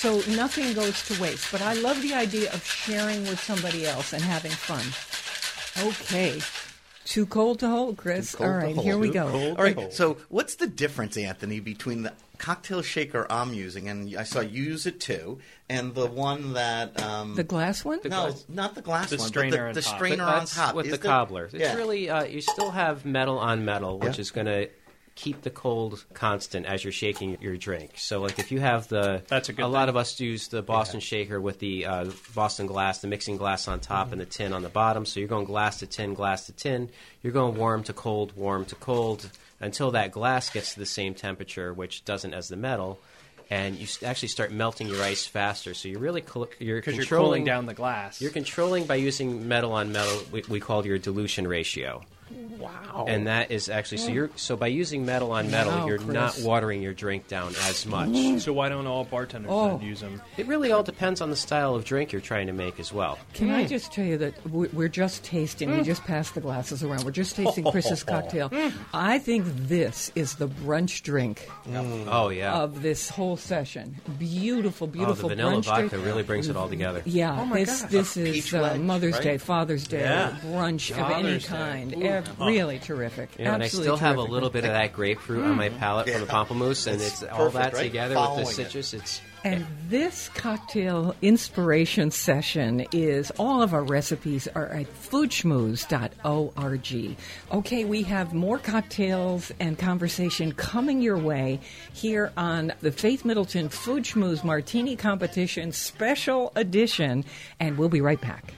So nothing goes to waste. But I love the idea of sharing with somebody else and having fun. Okay. Too cold to hold, Chris. Too cold All to right, hold. here we Too go. All right, so what's the difference, Anthony, between the cocktail shaker I'm using, and I saw you use it too, and the one that... Um, The glass one? no, glass- not the glass the one, strainer but the, on the top. strainer But on that's top. with Is the there- cobbler. It's Yeah. really uh, you still have metal on metal, which Yeah. is going to keep the cold constant as you're shaking your drink. So, like if you have the, That's a good lot thing. of us use the Boston shaker with the uh, Boston glass, the mixing glass on top, Mm-hmm. and the tin on the bottom. So you're going glass to tin, glass to tin. You're going warm to cold, warm to cold until that glass gets to the same temperature, which doesn't as the metal. And you s- actually start melting your ice faster. So you're really col- you're Because you're controlling cooling down the glass. You're controlling by using metal on metal. We, we call your dilution ratio. Wow. And that is actually so you're so by using metal on metal, Wow, you're Chris. not watering your drink down as much. So why don't all bartenders Oh. then use them? It really all depends on the style of drink you're trying to make as well. Can I just tell you that we- we're just tasting, we just passed the glasses around, we're just tasting Chris's cocktail. I think this is the brunch drink Oh yeah. of this whole session. Beautiful, oh, the beautiful vanilla brunch vodka drink. really brings it all together. Yeah, Oh my this God. this A is peach uh, wedge, Mother's right? Day, Father's Day, Yeah. brunch of any Father's Day. kind. Eh, Really terrific. You know, and I Absolutely still have a terrific. little bit of that grapefruit on my palate from the Yeah. pamplemousse, and It's it's all that perfect, right? together Following with it. the citrus. It's And this cocktail inspiration session is all of our recipes are at food schmooze dot org. Okay, we have more cocktails and conversation coming your way here on the Faith Middleton Food Schmooze Martini Competition Special Edition, and we'll be right back.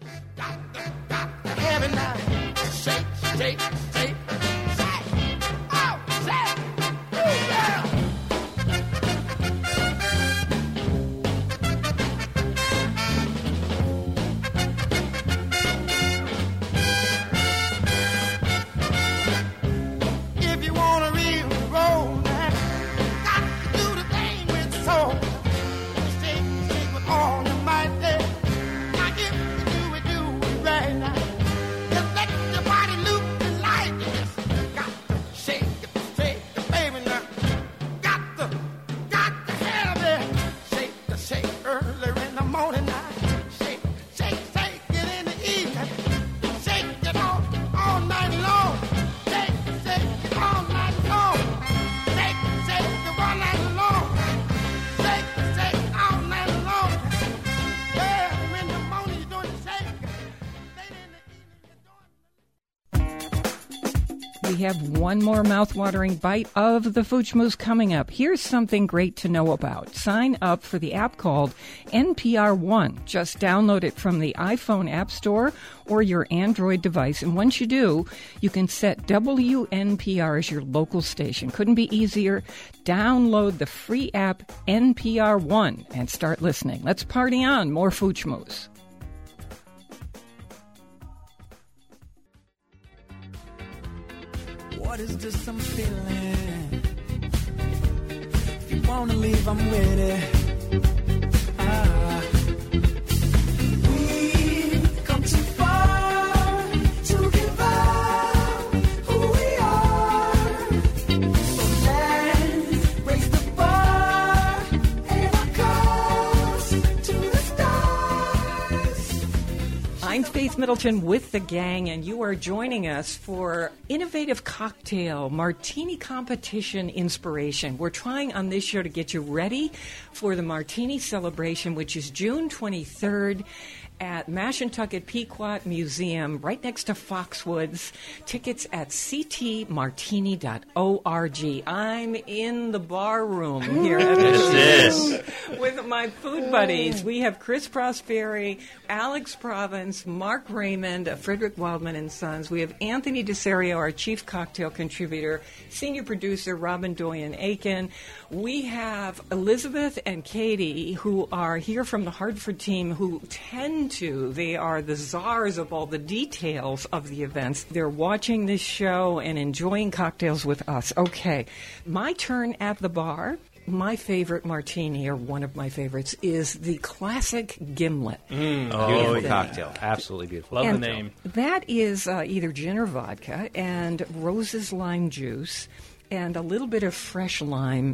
Every night, shake, shake, shake, shake, oh, shake, ooh, yeah. If you want a real romance, got to do the thing with soul. Shake, shake with all your might. There. Now if you do it, do it right now. Just let your body loose and light. You just got to shake it, shake it, baby now. Got to, got to have it. Shake the shake early in the morning now. Shake, shake, shake it in the evening. Shake it all, all night long. Shake, shake it all night long. Shake, shake it all night long. Shake, shake it all night long. Well, in the morning you're doing the shake. Late in the evening you're doing We have one more mouth-watering bite of the Food Schmooze coming up. Here's something great to know about. Sign up for the app called N P R One. Just download it from the iPhone App Store or your Android device. And once you do, you can set W N P R as your local station. Couldn't be easier. Download the free app N P R One and start listening. Let's party on. More Food Schmooze. What is this I'm feeling? If you wanna leave, I'm with it. Ah. We've come too far to give up who we are. So let's raise the bar and our cups to the stars. I'm Faith Middleton with the gang, and you are joining us for Innovative Cocktail Martini Competition Inspiration. We're trying on this show to get you ready for the Martini Celebration, which is June twenty-third at Mashantucket Pequot Museum, right next to Foxwoods. Tickets at c t martini dot org. I'm in the bar room here at the show with my food buddies. We have Chris Prosperi, Alex Province, Mark Raymond, uh, Frederick Wildman and Sons. We have Anthony DeSerio, our chief cocktail contributor, senior producer Robin Doyen Aiken. We have Elizabeth and Katie, who are here from the Hartford team, who tend to, they are the czars of all the details of the events. They're watching this show and enjoying cocktails with us. Okay, my turn at the bar. My favorite martini, or one of my favorites, is the classic Gimlet. beautiful yeah. cocktail. Absolutely beautiful. Love And the name. That is uh, either gin or vodka and Rose's lime juice and a little bit of fresh lime.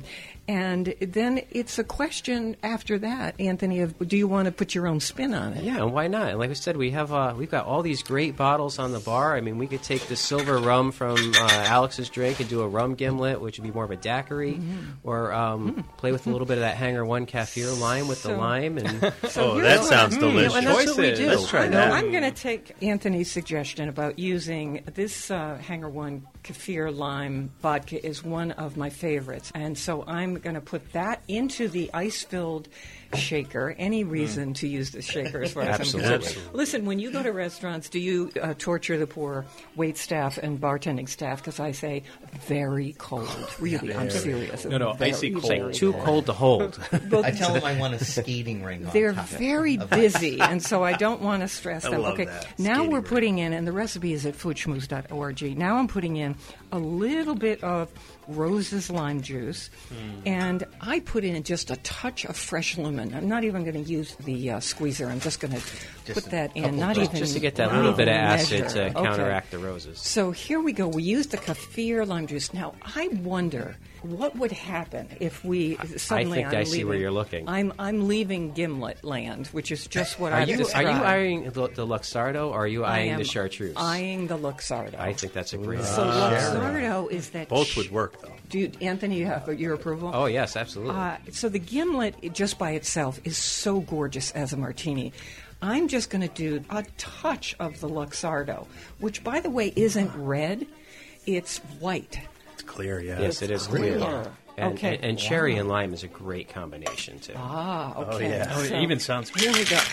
And then it's a question after that, Anthony, of do you want to put your own spin on it? Yeah, and why not? And like I said, we have uh, we've got all these great bottles on the bar. I mean, we could take the silver rum from uh, Alex's drink and do a rum gimlet, which would be more of a daiquiri, Mm-hmm. or um, play with a little bit of that Hanger One Kaffir lime with So- the lime. And So Oh, here's that what sounds I'm- delicious. and that's what we Choices. do. Let's try No, that. I'm going to take Anthony's suggestion about using this uh, Hanger One Kaffir Lime vodka is one of my favorites, and so I'm going to put that into the ice-filled shaker. Any reason to use the shaker as far as I'm Absolutely. concerned. Listen, when you go to restaurants, do you uh, torture the poor wait staff and bartending staff? Because I say very cold. Really, I'm serious. No, no, Very, icy cold. very too cold to hold. Well, I tell them I want a skating ring on they're top of it. very busy, and so I don't want to stress I them. love okay, that. now Skating we're ring. putting in, and the recipe is at food schmooze dot org. Now I'm putting in a little bit of Rose's lime juice, and I put in just a touch of fresh lemon. I'm not even going to use the uh, squeezer. I'm just going to put a that in. couple Not drops. even Just to get that not little bit of even acid measure. to Okay. counteract the roses. So here we go. We used the kaffir lime juice. Now I wonder what would happen if we suddenly. think I'm I see where leaving- you're looking. I'm I'm leaving Gimlet land, which is just what Are I've you are described. you eyeing the, the Luxardo, or are you I eyeing am the chartreuse? Eyeing the Luxardo. I think that's a great. so. idea. Luxardo is that Both ch- would work, though. Do you, Anthony, you have your approval? Oh yes, absolutely. Uh, so the gimlet, it- just by itself, is so gorgeous as a martini. I'm just going to do a touch of the Luxardo, which, by the way, isn't red; it's white. It's clear, yeah. yes, it is clear. Clear. And, Okay. and, and cherry and lime is a great combination too. Ah, okay. yeah. Oh, it So even sounds Here we go.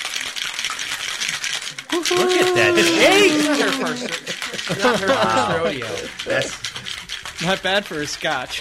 Look at that shake! Not her first rodeo. That's not bad for a scotch.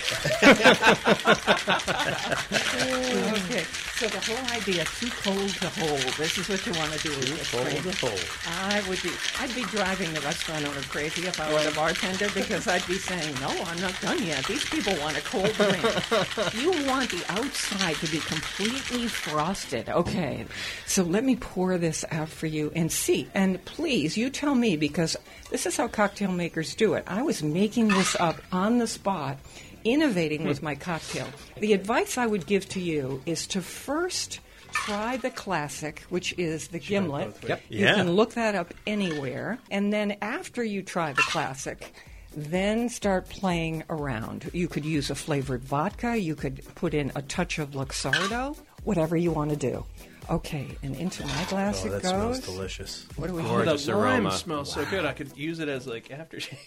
Okay, so the whole idea, too cold to hold. This is what you want to do. Too cold to hold. I would be, I'd be driving the restaurant owner crazy if I were the bartender because I'd be saying, no, I'm not done yet. These people want a cold drink. You want the outside to be completely frosted. Okay, so let me pour this out for you and see. And please, you tell me, because this is how cocktail makers do it. I was making this up on the spot, innovating with my cocktail. The advice I would give to you is to first try the classic, which is the gimlet. Yep. You Yeah. can look that up anywhere. And then after you try the classic, then start playing around. You could use a flavored vodka. You could put in a touch of Luxardo, whatever you want to do. Okay, and into my glass oh, it that goes. smells delicious. What do we Gorgeous the lime aroma. smells so good. I could use it as like aftershave.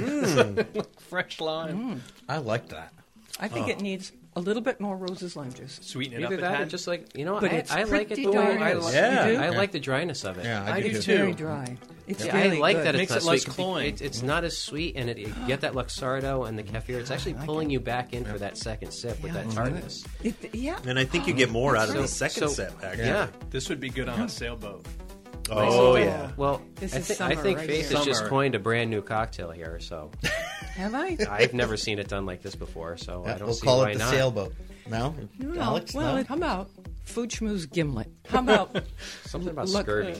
Fresh lime. I like that. I think it needs a little bit more Rose's lime juice. Sweeten it Either up. a that or tad. just like, you know, But I, it's I like it pretty the way darn I nice. like Yeah. I You do? like the dryness of it. Yeah, I, I do do It's too. very dry. It's Yeah, really I like good. that it's Makes not it less sweet. cloying. It's, it's not as sweet, and it, you get that Luxardo and the Kaffir. It's actually pulling you back in for that second sip with that tartness. It, yeah. And I think you get more out of So- the second so- sip, actually. Yeah. This would be good on a sailboat. Oh, yeah. Well, This I, is thi- I summer think right Faith here. has just Summer. coined a brand new cocktail here. So Have I? I've never seen it done like this before. So I Yeah, don't we'll see call why it the not. sailboat. No? No. Alex, well, no? it- how about Food Schmooze Gimlet? How about Something about Look- scurvy.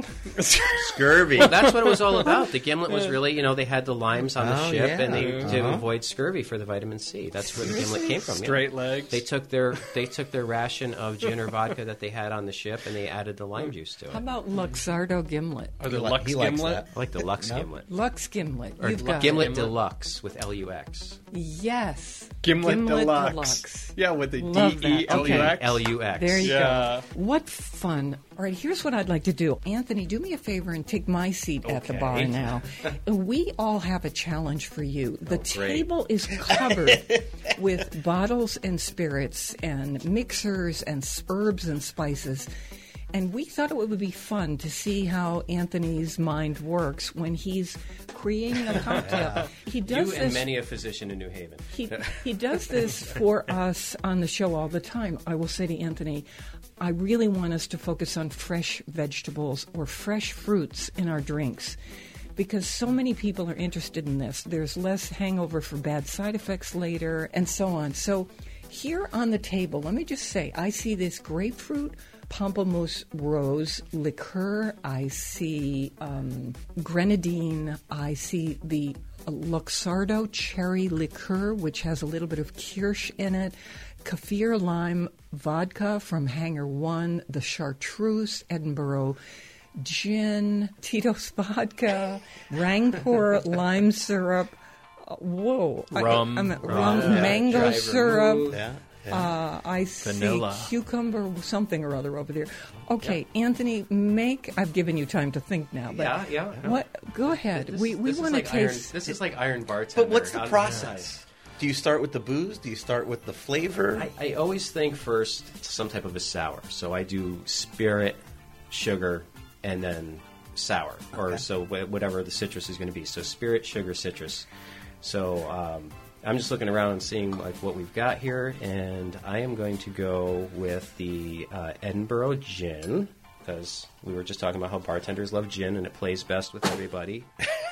Scurvy. That's what it was all about. The gimlet was really, you know, they had the limes on the Oh, ship, yeah. and they to Uh-huh. avoid scurvy for the vitamin C. That's where the gimlet came from. yeah. Straight legs. They took their they took their ration of gin or vodka that they had on the ship, and they added the lime juice to it. how about Luxardo Gimlet? Or the He li- Lux he likes Gimlet. that. I like the Lux No. gimlet. Lux Gimlet. Or You've got Gimlet it. Deluxe with L U X. Yes. Gimlet, Deluxe. Deluxe. Yeah, with the Love D E that. L U X. L U X. There you Yeah. go. What fun. All right, here's what I'd like to do. Anthony, do me a favor and take my seat at the Okay. bar now. We all have a challenge for you. The great. table is covered with bottles and spirits and mixers and herbs and spices. And we thought it would be fun to see how Anthony's mind works when he's creating a cocktail. He does You this and many a physician in New Haven. he, he does this for us on the show all the time. I will say to Anthony, I really want us to focus on fresh vegetables or fresh fruits in our drinks because so many people are interested in this. There's less hangover for bad side effects later and so on. So here on the table, let me just say, I see this grapefruit, pamplemousse rose liqueur. I see um, grenadine. I see the a Luxardo cherry liqueur, which has a little bit of kirsch in it, kaffir lime vodka from Hangar One, the chartreuse Edinburgh gin, Tito's vodka, Rangpur lime syrup. Uh, whoa. Rum. I, I'm, Rum. rum, Yeah. mango Dry syrup. vermouth. Yeah. Uh, I Vanilla. see cucumber, something or other over there. Okay, Anthony, make. I've given you time to think now, but Yeah, yeah, yeah. what? Go ahead. This- we we this is want to like iron- taste. This is like Iron Bartender. But what's the on process? Do you start with the booze? Do you start with the flavor? I, I always think first some type of a sour. So I do spirit, sugar, and then sour, or Okay. so wh- whatever the citrus is going to be. So spirit, sugar, citrus. So um, I'm just looking around and seeing like what we've got here, and I am going to go with the uh, Edinburgh gin because we were just talking about how bartenders love gin and it plays best with everybody.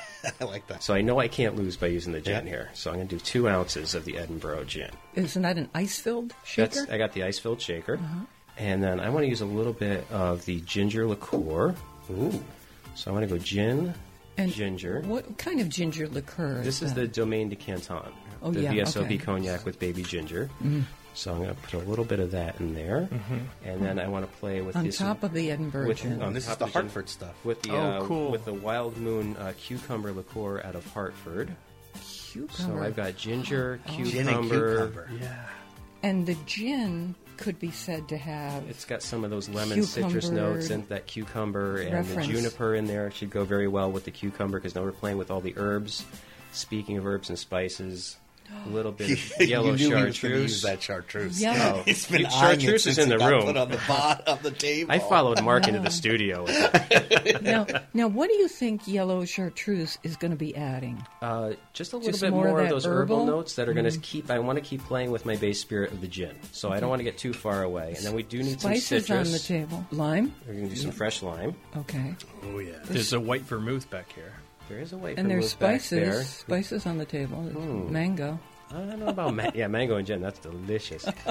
I like that. So I know I can't lose by using the gin Yeah. here. So I'm going to do two ounces of the Edinburgh gin. Isn't that an ice-filled shaker? That's, I got the ice-filled shaker. And then I want to use a little bit of the ginger liqueur. Ooh. So I want to go gin, and ginger. What kind of ginger liqueur? This is that? the Domaine de Canton. Oh, the yeah, V S O P okay. cognac with baby ginger. So I'm going to put a little bit of that in there. And then I want to play with on this. top of the Edinburgh with- gin. on And this is top the of gin. Hartford stuff. With the, Oh, uh, cool. with the Wild Moon uh, cucumber liqueur out of Hartford. Cucumber. So I've got ginger, cucumber. Gin and cucumber. Yeah. And the gin could be said to have. It's got some of those lemon citrus Cucumber notes and that cucumber and reference. the juniper in there. It should go very well with the cucumber because now we're playing with all the herbs. Speaking of herbs and spices, a little bit of yellow you knew he was going to use chartreuse. that chartreuse. Yellow. He's been You- eyeing it chartreuse is since in it the got room. Put on the bottom of the table. I followed Mark into the studio. With that. now, now, what do you think yellow chartreuse is going to be adding? Uh, just a little Just bit more more, of of that those herbal herbal? notes that are going to keep. I want to keep playing with my base spirit of the gin, so I don't want to get too far away. And then we do need Spices some on citrus. the table. Lime. We're going to do some fresh lime. Okay. Oh yeah. There's a white vermouth back here. There is a white And there's vermouth back there. spices. Spices on the table. There's mango. I don't know about ma- yeah, mango and gin. That's delicious. So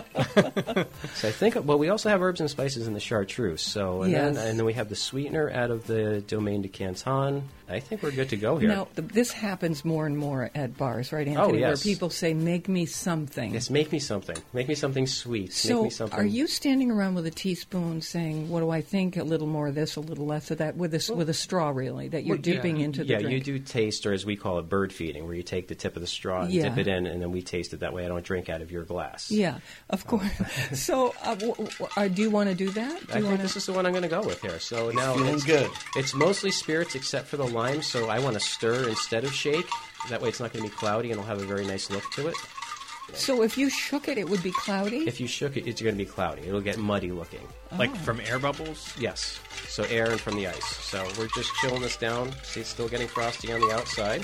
I think well, we also have herbs and spices in the chartreuse. So and Yes. then and then we have the sweetener out of the Domaine de Canton. I think we're good to go here. Now, the, this happens more and more at bars, right, Anthony? Oh, yes. Where people say, make me something. Yes, make me something. Make me something sweet. make So, me something. are you standing around with a teaspoon saying, what do I think? A little more of this, a little less of that, with a, with a straw, really, that you're Well, yeah. dipping into the Yeah, drink? you do taste, or as we call it, bird feeding, where you take the tip of the straw and Yeah. dip it in, and then we taste it. That way I don't drink out of your glass. Yeah, of course. so, uh, w- w- uh, do you want to do that? Do I you think wanna... this is the one I'm going to go with here. So now feeling it's, good. It's mostly spirits except for the lime, so I want to stir instead of shake. That way it's not going to be cloudy and it'll have a very nice look to it. So, if you shook it, it would be cloudy? If you shook it, it's going to be cloudy. It'll get muddy looking. Like from air bubbles? Yes. So air and from the ice. So we're just chilling this down. See, it's still getting frosty on the outside.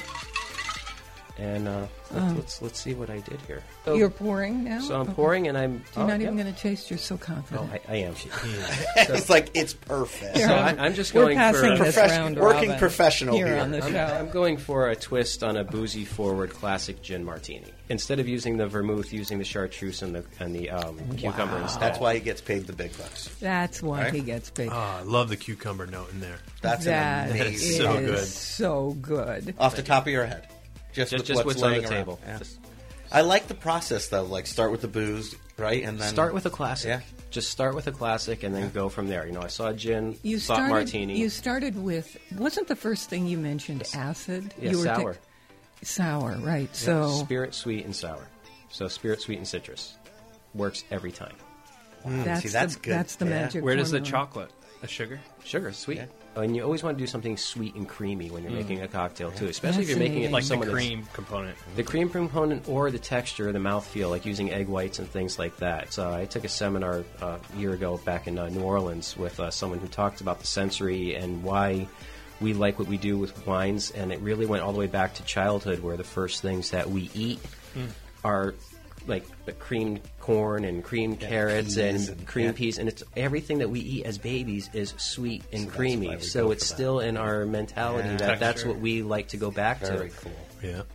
And uh, let's, let's let's see what I did here. So, You're pouring now? so I'm Okay. pouring, and I'm. You're oh, not yeah. even going to taste. You're so Oh, confident. I, I am. It's like it's perfect. Here, So I'm- I, I'm just We're going passing for. this Profes- round working robin professional here, here. on the I'm, show. I'm going for a twist on a boozy forward classic gin martini. Instead of using the vermouth, using the chartreuse and the and the um, cucumber instead. That's why he gets paid the big bucks. That's why Right? he gets paid. Oh, I love the cucumber note in there. That's That an is amazing. so good. so good. Off the top of your head, just, Just, with just what's, what's on the laying around. table. Yeah. Just I like the process though. Like start with the booze, right, and then start with a classic. Yeah. Just start with a classic and then go from there. You know, I saw gin, You thought started. martini. You started with. Wasn't the first thing you mentioned acid? Yeah, you were sour. ta- sour, right? Yeah, So spirit, sweet, and sour. So spirit, sweet, and citrus works every time. that's see, that's the, good. That's the Yeah. magic. Where does the formula. chocolate? The sugar? Sugar, sweet. Yeah. And you always want to do something sweet and creamy when you're making a cocktail too, especially if you're making it Fascinating. Like like the someone that's- cream component. The cream component or the texture, the mouthfeel, like using egg whites and things like that. So I took a seminar uh, a year ago back in uh, New Orleans with uh, someone who talked about the sensory and why we like what we do with wines, and it really went all the way back to childhood, where the first things that we eat are like the creamed corn and creamed carrots peas and, and- cream yeah. peas, and it's everything that we eat as babies is sweet and So that's creamy. why we So go it's for that. still in our mentality Yeah. that that's Texture. what we like to go back Very to. cool. Yeah.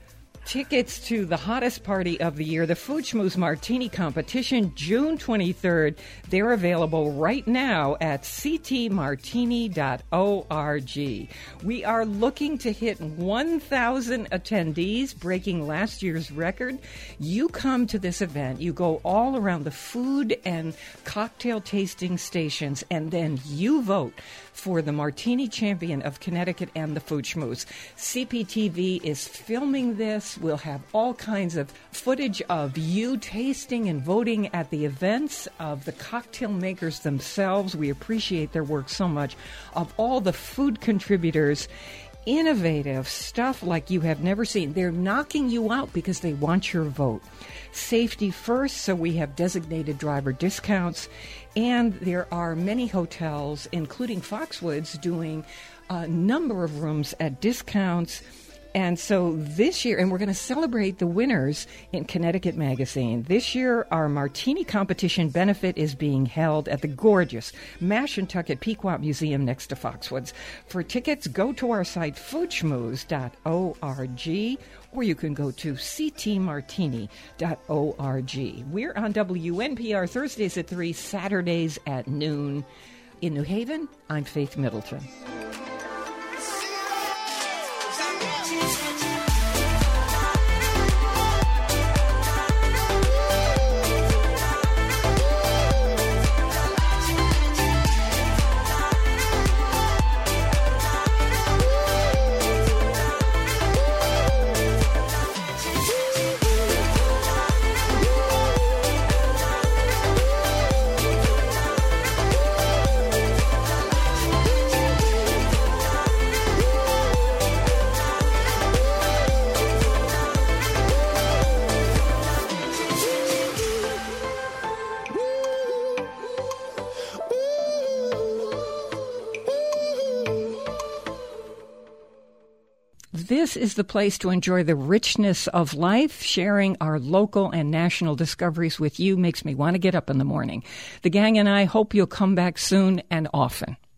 Tickets to the hottest party of the year, the Food Schmooze Martini Competition, June twenty-third. They're available right now at c t martini dot org. We are looking to hit one thousand attendees, breaking last year's record. You come to this event, you go all around the food and cocktail tasting stations, and then you vote for the Martini Champion of Connecticut and the Food Schmooze. C P T V is filming this. We'll have all kinds of footage of you tasting and voting at the events, of the cocktail makers themselves. We appreciate their work so much. Of all the food contributors, innovative stuff like you have never seen. They're knocking you out because they want your vote. Safety first, so we have designated driver discounts. And there are many hotels, including Foxwoods, doing a number of rooms at discounts. And so this year, and we're going to celebrate the winners in Connecticut Magazine. This year, our Martini competition benefit is being held at the gorgeous Mashantucket Pequot Museum next to Foxwoods. For tickets, go to our site, food schmooze dot org, or you can go to c t martini dot org. We're on W N P R Thursdays at three, Saturdays at noon. In New Haven, I'm Faith Middleton. This is the place to enjoy the richness of life. Sharing our local and national discoveries with you makes me want to get up in the morning. The gang and I hope you'll come back soon and often.